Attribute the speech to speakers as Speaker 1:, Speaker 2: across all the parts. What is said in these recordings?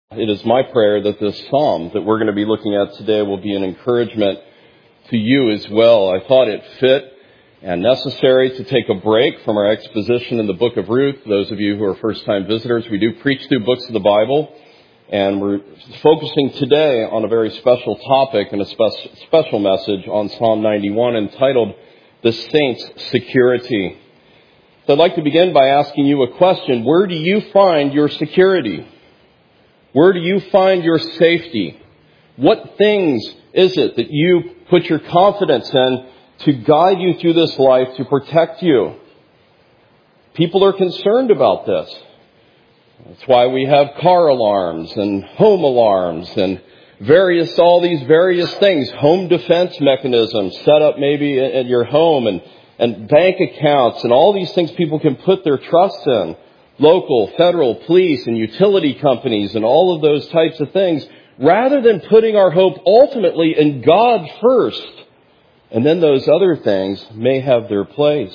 Speaker 1: It is my prayer that this psalm that we're going to be looking at today will be an encouragement to you as well. I thought it fit and necessary to take a break from our exposition in the book of Ruth. Those of you who are first-time visitors, we do preach through books of the Bible, and we're focusing today on a very special topic and a special message on Psalm 91 entitled, The Saints' Security. So I'd like to begin by asking you a question. Where do you find your security? Where do you find your safety? What things is it that you put your confidence in to guide you through this life, to protect you? People are concerned about this. That's why we have car alarms and home alarms and all these various things, home defense mechanisms set up maybe at your home and bank accounts and all these things people can put their trust in. Local, federal, police, and utility companies and all of those types of things, rather than putting our hope ultimately in God first, and then those other things may have their place.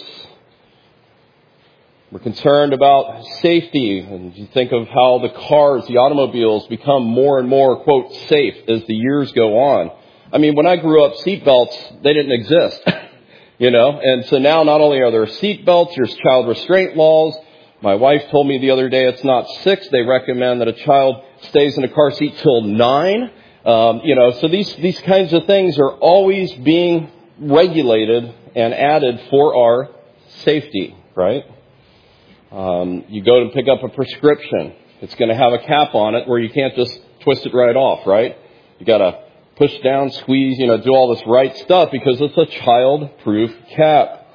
Speaker 1: We're concerned about safety, and you think of how the cars, the automobiles become more and more, quote, safe as the years go on. I mean, when I grew up, seatbelts, they didn't exist, and so now not only are there seatbelts, there's child restraint laws. My wife told me the other day it's not 6. They recommend that a child stays in a car seat till 9. So these kinds of things are always being regulated and added for our safety, right? You go to pick up a prescription. It's going to have a cap on it where you can't just twist it right off, right? You got to push down, squeeze, do all this right stuff because it's a child-proof cap.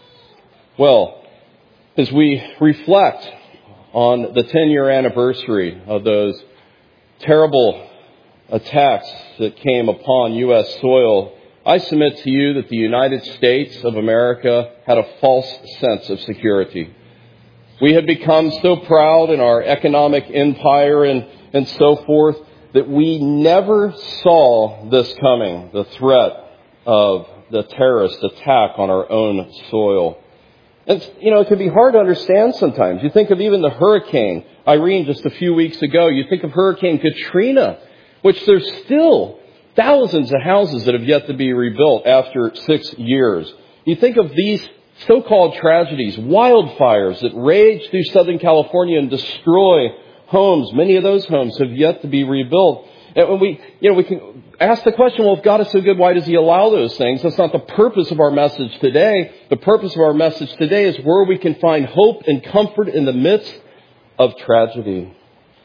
Speaker 1: Well, as we reflect on the 10-year anniversary of those terrible attacks that came upon U.S. soil, I submit to you that the United States of America had a false sense of security. We had become so proud in our economic empire and so forth that we never saw this coming, the threat of the terrorist attack on our own soil. And, it can be hard to understand sometimes. You think of even the Hurricane Irene just a few weeks ago. You think of Hurricane Katrina, which there's still thousands of houses that have yet to be rebuilt after 6 years. You think of these so-called tragedies, wildfires that rage through Southern California and destroy homes. Many of those homes have yet to be rebuilt. And when we can ask the question, well, if God is so good, why does He allow those things? That's not the purpose of our message today. The purpose of our message today is where we can find hope and comfort in the midst of tragedy.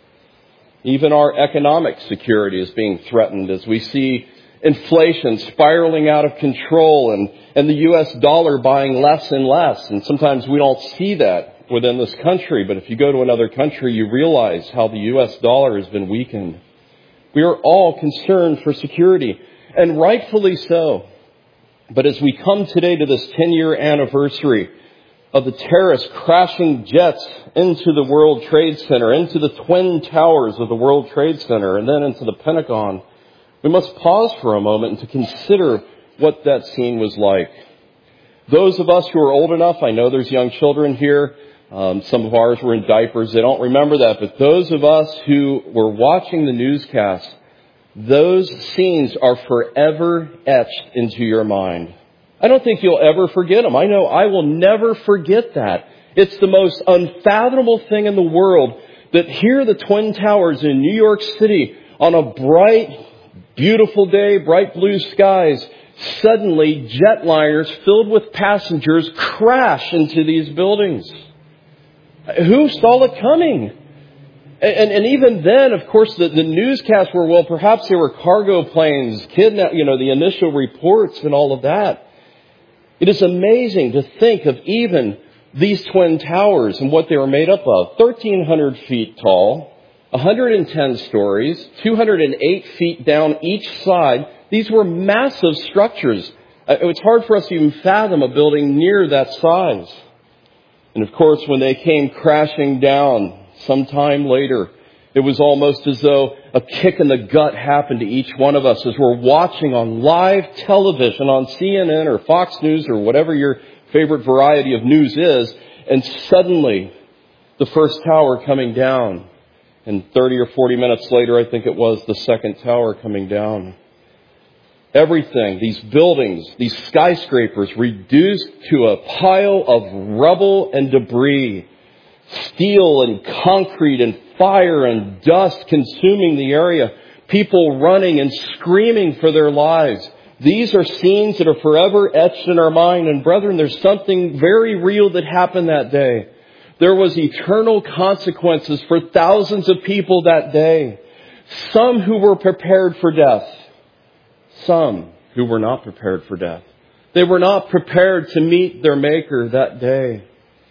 Speaker 1: Even our economic security is being threatened as we see inflation spiraling out of control and the U.S. dollar buying less and less. And sometimes we don't see that within this country. But if you go to another country, you realize how the U.S. dollar has been weakened. We are all concerned for security, and rightfully so. But as we come today to this 10-year anniversary of the terrorists crashing jets into the World Trade Center, into the Twin Towers of the World Trade Center, and then into the Pentagon, we must pause for a moment to consider what that scene was like. Those of us who are old enough, I know there's young children here, some of ours were in diapers. They don't remember that. But those of us who were watching the newscast, those scenes are forever etched into your mind. I don't think you'll ever forget them. I know I will never forget that. It's the most unfathomable thing in the world that here the Twin Towers in New York City on a bright, beautiful day, bright blue skies, suddenly jetliners filled with passengers crash into these buildings. Who saw it coming? And even then, of course, the newscasts were, well, perhaps there were cargo planes kidnapped, the initial reports and all of that. It is amazing to think of even these Twin Towers and what they were made up of. 1,300 feet tall, 110 stories, 208 feet down each side. These were massive structures. It was hard for us to even fathom a building near that size. And of course, when they came crashing down sometime later, it was almost as though a kick in the gut happened to each one of us as we're watching on live television on CNN or Fox News or whatever your favorite variety of news is. And suddenly, the first tower coming down And 30 or 40 minutes later, I think it was, the second tower coming down. Everything, these buildings, these skyscrapers, reduced to a pile of rubble and debris. Steel and concrete and fire and dust consuming the area. People running and screaming for their lives. These are scenes that are forever etched in our mind. And brethren, there's something very real that happened that day. There was eternal consequences for thousands of people that day. Some who were prepared for death. Some who were not prepared for death. They were not prepared to meet their Maker that day.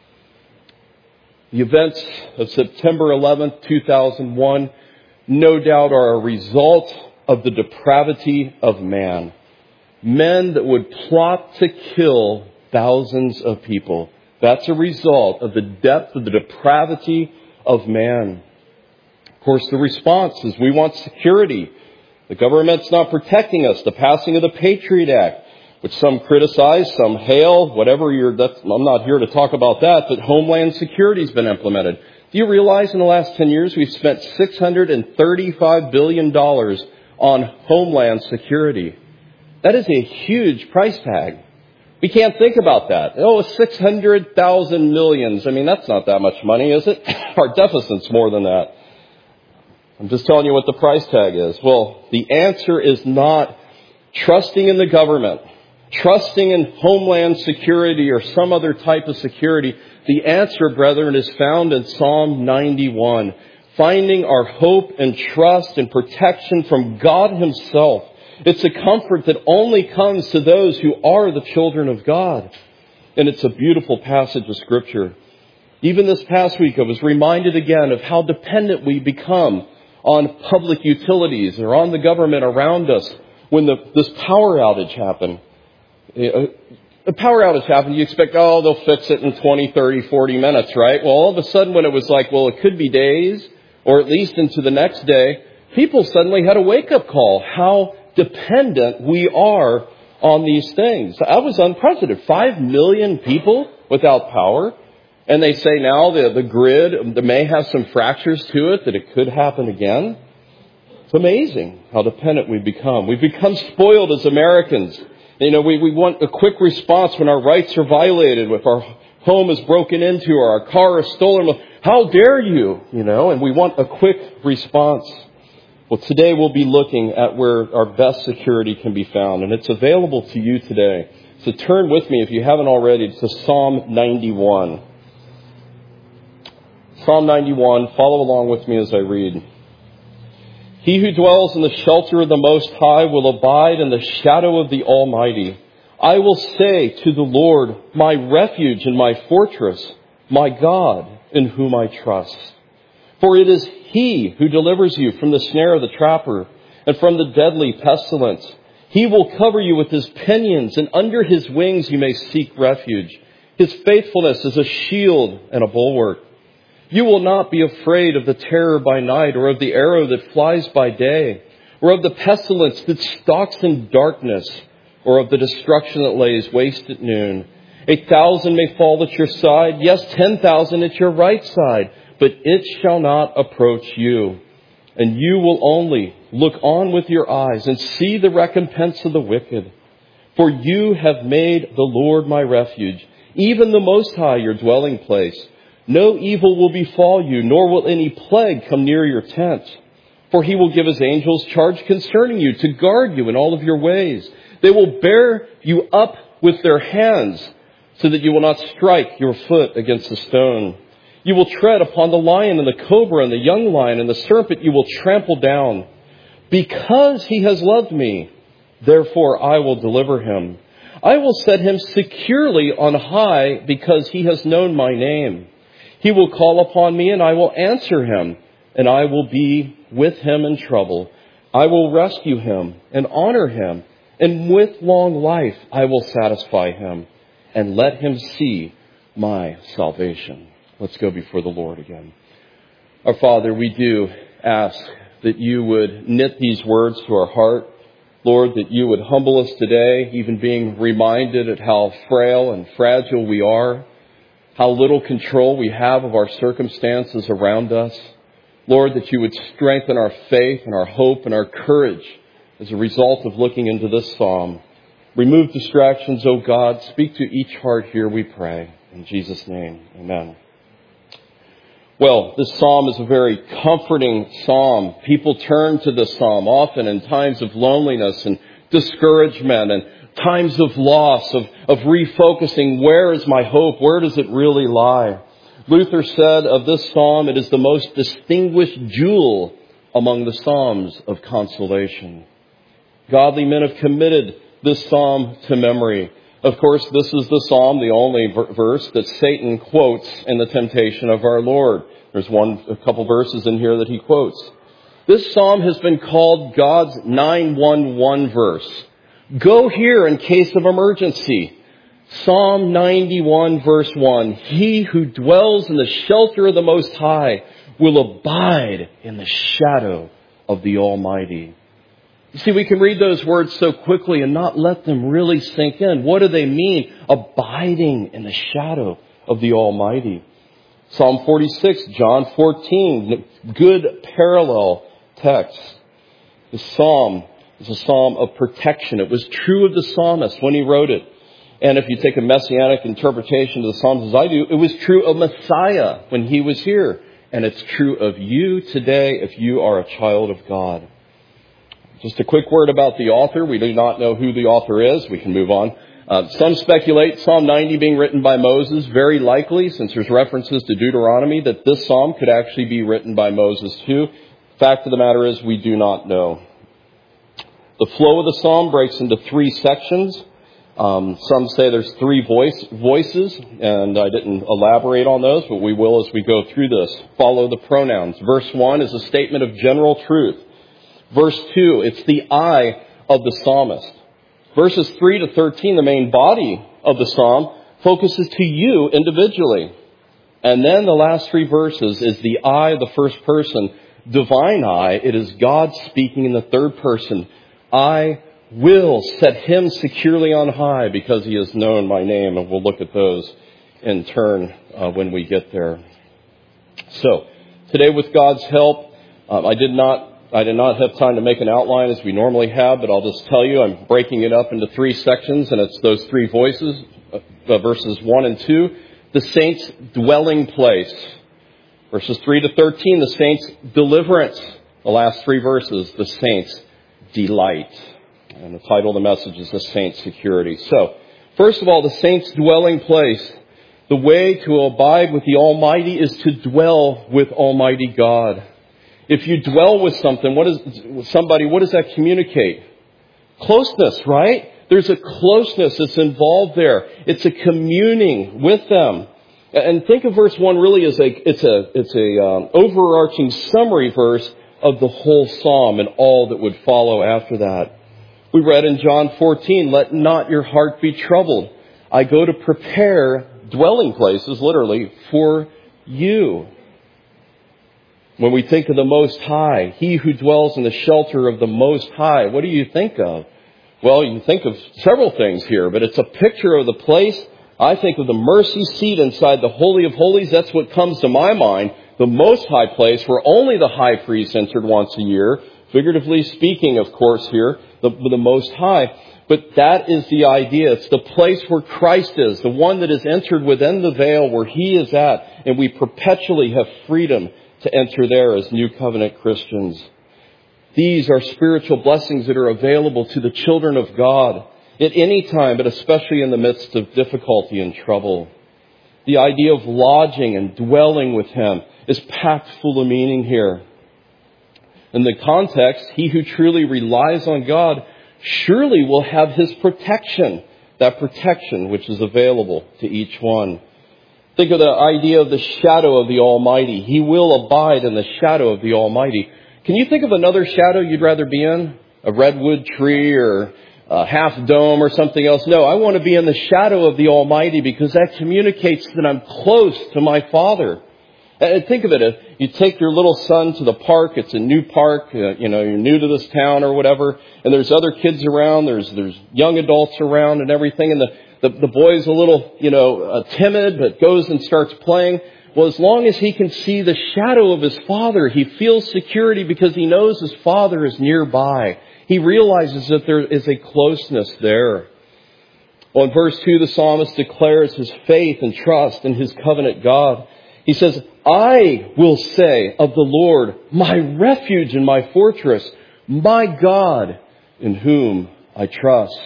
Speaker 1: The events of September 11th, 2001, no doubt are a result of the depravity of man. Men that would plot to kill thousands of people. That's a result of the depth of the depravity of man. Of course, the response is we want security. The government's not protecting us. The passing of the Patriot Act, which some criticize, some hail, whatever I'm not here to talk about that, but Homeland Security has been implemented. Do you realize in the last 10 years we've spent $635 billion on Homeland Security? That is a huge price tag. We can't think about that. Oh, 600,000 millions. I mean, that's not that much money, is it? Our deficit's more than that. I'm just telling you what the price tag is. Well, the answer is not trusting in the government, trusting in Homeland Security or some other type of security. The answer, brethren, is found in Psalm 91. Finding our hope and trust and protection from God Himself. It's a comfort that only comes to those who are the children of God. And it's a beautiful passage of Scripture. Even this past week, I was reminded again of how dependent we become on public utilities or on the government around us when this power outage happened. A power outage happened, you expect, they'll fix it in 20, 30, 40 minutes, right? Well, all of a sudden when it was like, it could be days or at least into the next day, people suddenly had a wake-up call. How dependent we are on these things. That was unprecedented. 5 million people without power. And they say now the grid may have some fractures to it, that it could happen again. It's amazing how dependent we've become. We've become spoiled as Americans. We want a quick response when our rights are violated, if our home is broken into or our car is stolen. How dare you? And we want a quick response. Well, today we'll be looking at where our best security can be found, and it's available to you today. So turn with me, if you haven't already, to Psalm 91. Psalm 91, follow along with me as I read. He who dwells in the shelter of the Most High will abide in the shadow of the Almighty. I will say to the Lord, my refuge and my fortress, my God, in whom I trust. For it is He who delivers you from the snare of the trapper and from the deadly pestilence. He will cover you with His pinions, and under His wings you may seek refuge. His faithfulness is a shield and a bulwark. You will not be afraid of the terror by night, or of the arrow that flies by day, or of the pestilence that stalks in darkness, or of the destruction that lays waste at noon. 1,000 may fall at your side, yes, 10,000 at your right side, but it shall not approach you. And you will only look on with your eyes and see the recompense of the wicked. For you have made the Lord my refuge, even the Most High your dwelling place. No evil will befall you, nor will any plague come near your tent. For He will give His angels charge concerning you, to guard you in all of your ways. They will bear you up with their hands, so that you will not strike your foot against a stone. You will tread upon the lion and the cobra and the young lion and the serpent you will trample down. Because He has loved me, therefore I will deliver him. I will set him securely on high, because he has known my name. He will call upon me, and I will answer him, and I will be with him in trouble. I will rescue him and honor him, and with long life I will satisfy him and let him see my salvation. Let's go before the Lord again. Our Father, we do ask that you would knit these words to our heart. Lord, that you would humble us today, even being reminded at how frail and fragile we are, how little control we have of our circumstances around us. Lord, that you would strengthen our faith and our hope and our courage as a result of looking into this psalm. Remove distractions, O God. Speak to each heart here, we pray. In Jesus' name, amen. Well, this psalm is a very comforting psalm. People turn to this psalm often in times of loneliness and discouragement and times of loss, of refocusing. Where is my hope? Where does it really lie? Luther said of this psalm, it is the most distinguished jewel among the psalms of consolation. Godly men have committed this psalm to memory. Of course, this is the psalm, the only verse that Satan quotes in the temptation of our Lord. There's a couple verses in here that he quotes. This psalm has been called God's 911 verse. Go here in case of emergency. Psalm 91 verse 1. He who dwells in the shelter of the Most High will abide in the shadow of the Almighty. You see, we can read those words so quickly and not let them really sink in. What do they mean? Abiding in the shadow of the Almighty. Psalm 46, John 14, good parallel text. The psalm is a psalm of protection. It was true of the psalmist when he wrote it. And if you take a messianic interpretation of the Psalms as I do, it was true of Messiah when he was here. And it's true of you today if you are a child of God. Just a quick word about the author. We do not know who the author is. We can move on. Some speculate Psalm 90 being written by Moses. Very likely, since there's references to Deuteronomy, that this psalm could actually be written by Moses too. Fact of the matter is, we do not know. The flow of the psalm breaks into three sections. Some say there's three voices, and I didn't elaborate on those, but we will as we go through this. Follow the pronouns. Verse 1 is a statement of general truth. Verse 2, it's the I of the psalmist. Verses 3 to 13, the main body of the psalm, focuses to you individually. And then the last three verses is the I of the first person, divine I. It is God speaking in the third person. I will set him securely on high because he has known my name. And we'll look at those in turn when we get there. So, today with God's help, I did not have time to make an outline as we normally have, but I'll just tell you I'm breaking it up into three sections, and it's those three voices, verses 1 and 2. The saints' dwelling place. Verses 3 to 13, the saints' deliverance. The last three verses, the saints' delight. And the title of the message is The Saints' Security. So, first of all, the saints' dwelling place. The way to abide with the Almighty is to dwell with Almighty God. If you dwell with something, what does that communicate? Closeness, right? There's a closeness that's involved there. It's a communing with them. And think of verse 1 really as it's a overarching summary verse of the whole psalm and all that would follow after that. We read in John 14, let not your heart be troubled. I go to prepare dwelling places, literally, for you. When we think of the Most High, he who dwells in the shelter of the Most High, what do you think of? Well, you think of several things here, but it's a picture of the place. I think of the mercy seat inside the Holy of Holies. That's what comes to my mind. The Most High place where only the high priest entered once a year. Figuratively speaking, of course, here, the Most High. But that is the idea. It's the place where Christ is, the one that is entered within the veil where he is at. And we perpetually have freedom to enter there as New Covenant Christians. These are spiritual blessings that are available to the children of God at any time, but especially in the midst of difficulty and trouble. The idea of lodging and dwelling with him is packed full of meaning here. In the context, he who truly relies on God surely will have his protection, that protection which is available to each one. Think of the idea of the shadow of the Almighty. He will abide in the shadow of the Almighty. Can you think of another shadow you'd rather be in? A redwood tree or a half dome or something else? No, I want to be in the shadow of the Almighty because that communicates that I'm close to my Father. And think of it, if you take your little son to the park, it's a new park, you're new to this town or whatever, and there's other kids around, there's young adults around and everything, and the boy's a little, timid, but goes and starts playing. Well, as long as he can see the shadow of his Father, he feels security because he knows his Father is nearby. He realizes that there is a closeness there. Well, in verse 2, the psalmist declares his faith and trust in his covenant God. He says, I will say of the Lord, my refuge and my fortress, my God in whom I trust.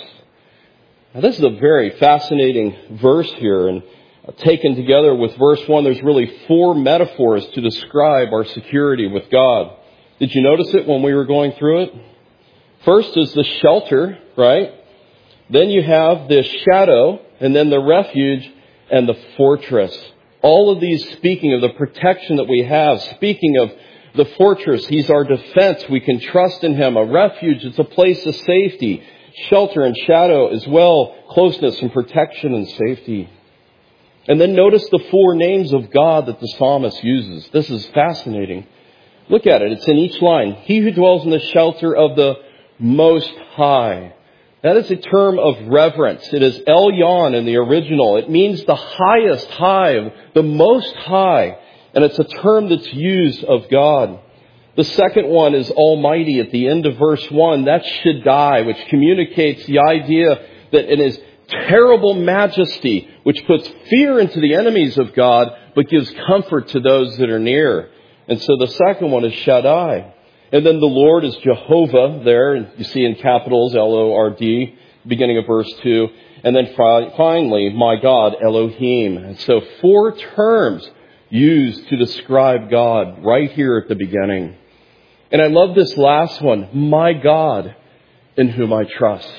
Speaker 1: Now, this is a very fascinating verse here, and taken together with verse 1, there's really 4 metaphors to describe our security with God. Did you notice it when we were going through it? First is the shelter, right? Then you have the shadow, and then the refuge and the fortress. All of these speaking of the protection that we have. Speaking of the fortress, He's our defense. We can trust in Him. A refuge, it's a place of safety. Shelter and shadow as well. Closeness and protection and safety. And then notice the 4 names of God that the psalmist uses. This is fascinating. Look at it. It's in each line. He who dwells in the shelter of the Most High. That is a term of reverence. It is Elyon in the original. It means the highest high, the most high. And it's a term that's used of God. The second one is Almighty at the end of verse 1. That's Shaddai, which communicates the idea that in His terrible majesty, which puts fear into the enemies of God, but gives comfort to those that are near. And so the second one is Shaddai. And then the Lord is Jehovah there, and you see in capitals, L-O-R-D, beginning of verse 2. And then finally, my God, Elohim. And so 4 terms used to describe God right here at the beginning. And I love this last one, my God, in whom I trust.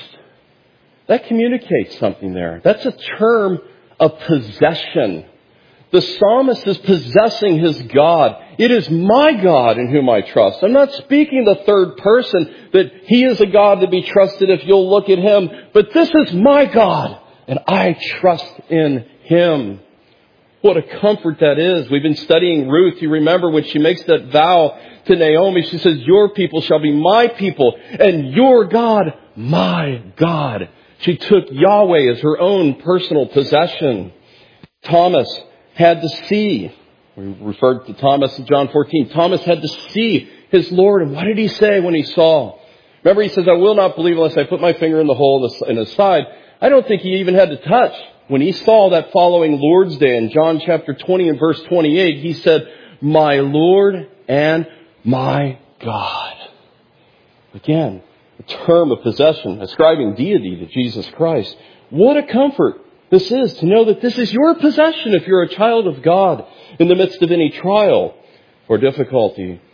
Speaker 1: That communicates something there. That's a term of possession. The psalmist is possessing his God. It is my God in whom I trust. I'm not speaking the third person that He is a God to be trusted if you'll look at Him. But this is my God, and I trust in Him. What a comfort that is. We've been studying Ruth. You remember when she makes that vow to Naomi, she says, your people shall be my people, and your God, my God. She took Yahweh as her own personal possession. Thomas had to see. We referred to Thomas in John 14. Thomas had to see his Lord. And what did he say when he saw? Remember, he says, I will not believe unless I put my finger in the hole in his side. I don't think he even had to touch. When he saw that following Lord's Day in John chapter 20 and verse 28, he said, my Lord and my God. Again, a term of possession, ascribing deity to Jesus Christ. What a comfort this is to know that this is your possession if you're a child of God in the midst of any trial or difficulty.